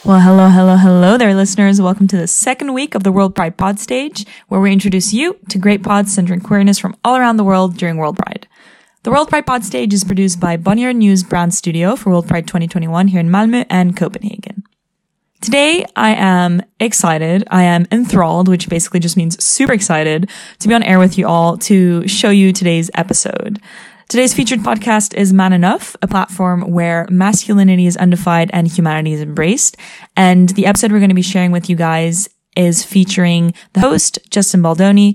Well, hello there, listeners. Welcome to the second week of the World Pride Pod Stage, where we introduce you to great pods centering queerness from all around the world during World Pride. The World Pride Pod Stage is produced by Bonnier News Brand Studio for World Pride 2021 here in Malmö and Copenhagen. Today, I am excited. I am enthralled, which basically just means super excited to be on air with you all to show you today's episode. Today's featured podcast is Man Enough, a platform where masculinity is undefined and humanity is embraced. And the episode we're going to be sharing with you guys is featuring the host, Justin Baldoni,